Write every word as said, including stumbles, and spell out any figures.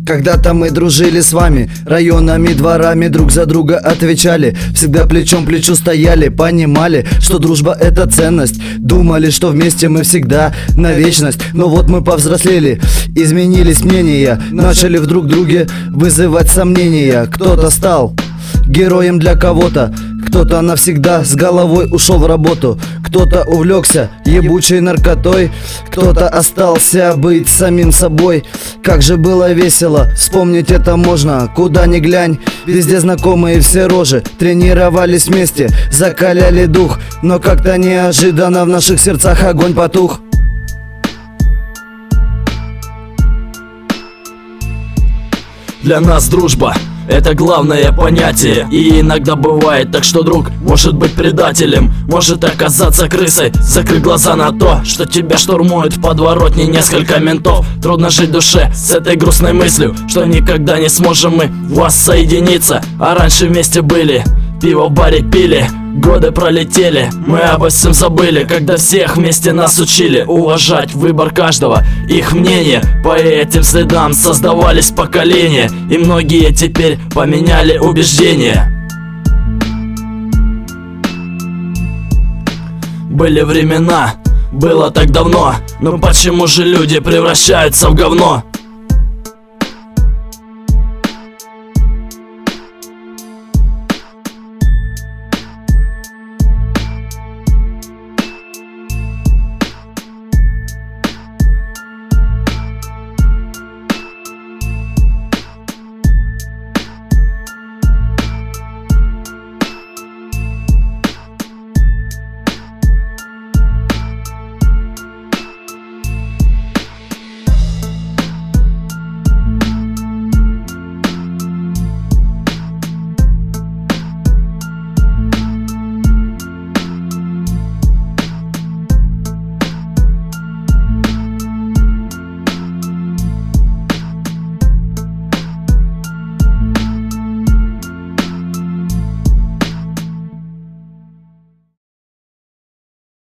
Когда-то мы дружили с вами, районами, дворами друг за друга отвечали. Всегда плечом к плечу стояли, понимали, что дружба это ценность. Думали, что вместе мы всегда на вечность. Но вот мы повзрослели, изменились мнения, начали в друг друге вызывать сомнения. Кто-то стал героем для кого-то, кто-то навсегда с головой ушел в работу, кто-то увлекся ебучей наркотой, кто-то остался быть самим собой. Как же было весело, вспомнить это можно, куда ни глянь, везде знакомые все рожи. Тренировались вместе, закаляли дух, но как-то неожиданно в наших сердцах огонь потух. Для нас дружба — это главное понятие. И иногда бывает так, что друг может быть предателем, может оказаться крысой. Закрыть глаза на то, что тебя штурмуют в подворотне несколько ментов. Трудно жить душе с этой грустной мыслью, что никогда не сможем мы воссоединиться. А раньше вместе были, пиво в баре пили, годы пролетели, мы обо всем забыли, когда всех вместе нас учили уважать выбор каждого, их мнение. По этим следам создавались поколения, и многие теперь поменяли убеждения. Были времена, было так давно, но почему же люди превращаются в говно?